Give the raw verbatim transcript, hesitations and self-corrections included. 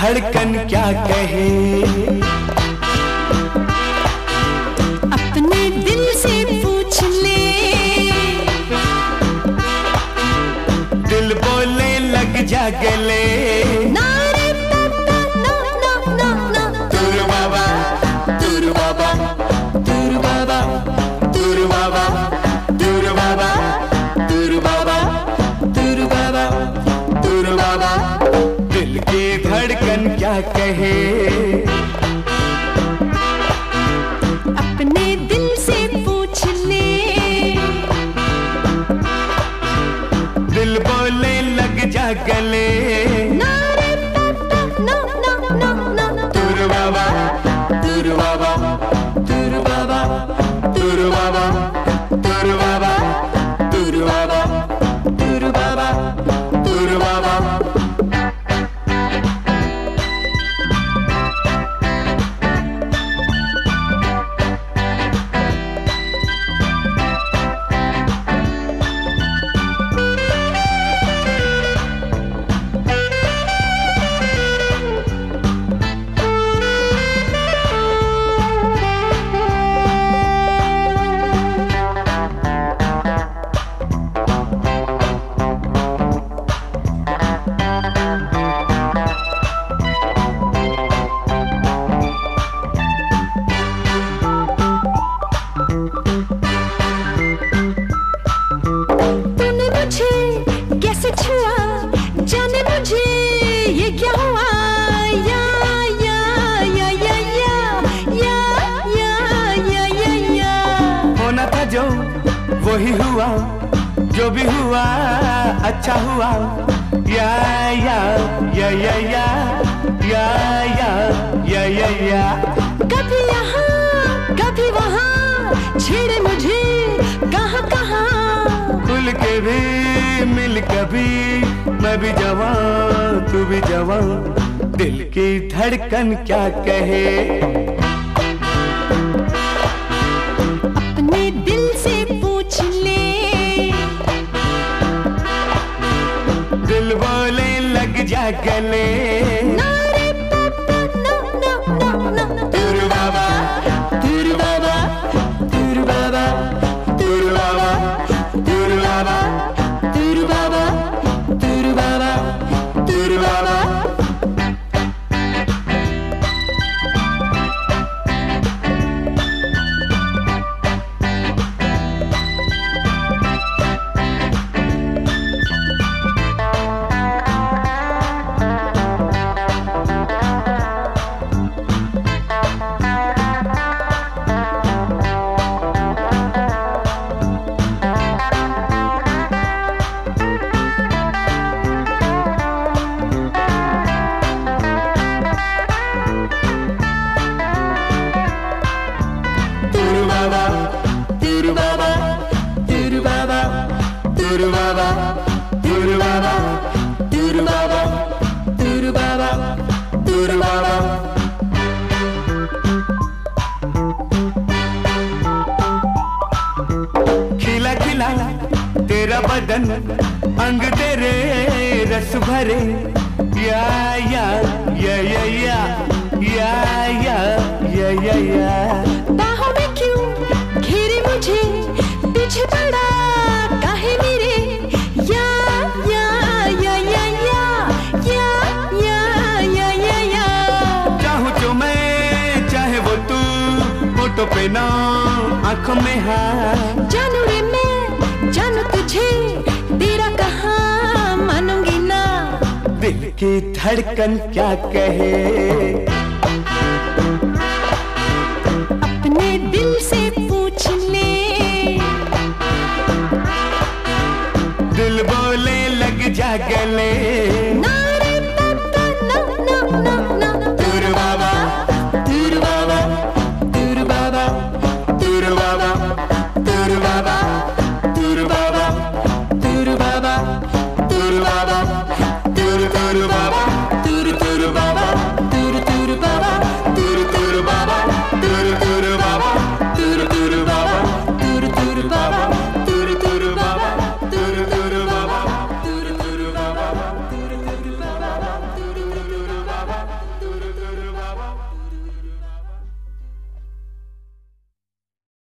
धड़कन क्या कहे। अपने दिल से पूछ ले, दिल बोले लग जा गले। ना रे पापा ना ना ना ना। तुरु बाबा तुरु बाबा तुरु बाबा तुरु बाबा तुरु बाबा तुरु बाबा तुरु बाबा तुरु बाबा। दिल की धड़कन क्या कहे। अपने दिल से पूछ ले, दिल बोले लग जा गले। ना रे पापा ना ना ना ना। तुरु बाबा तुरु बाबा तुरु बाबा तुरु बाबा तुरु बाबा तुरु बाबा तुरु बाबा तुरु बाबा। कैसे छुआ जाने मुझे ये क्या हुआ। या या या या या या या या या। होना था जो वही हुआ, जो भी हुआ अच्छा हुआ। या या या या या या या या या या। कभी यहाँ कभी वहाँ छेड़े मुझे कहाँ कहाँ। खुल के भी मिल कभी, मैं भी जवां तू भी जवां। दिल की धड़कन क्या कहे। अपने दिल से पूछ ले, दिल बोले लग जा गले। ना रे पापा ना ना ना ना। तुरु बाबा तुरु बाबा तुरु बाबा तुरु बाबा तुरु बाबा तुरु बाबा तुरु बाबा तुरु बाबा। Tudu baba, tudu baba, tudu baba, tudu baba, tudu baba, tudu baba, tudu baba. खिला खिला तेरा बदन, अंग तेरे रस भरे। या या या या या या या या या या। बाहों में क्यों घेरे मुझे, पीछे पड़ा काहे मेरे। या या या या या या या या या या। चाहूं जो मैं चाहे वो तू, होठों पे ना आंखों में हाँ। जानू रे मैं जानू तुझे, तेरा कहाँ मानूंगी ना। दिल की धड़कन क्या कहे। अपने दिल से पूछ ले, दिल बोले लग जा गले।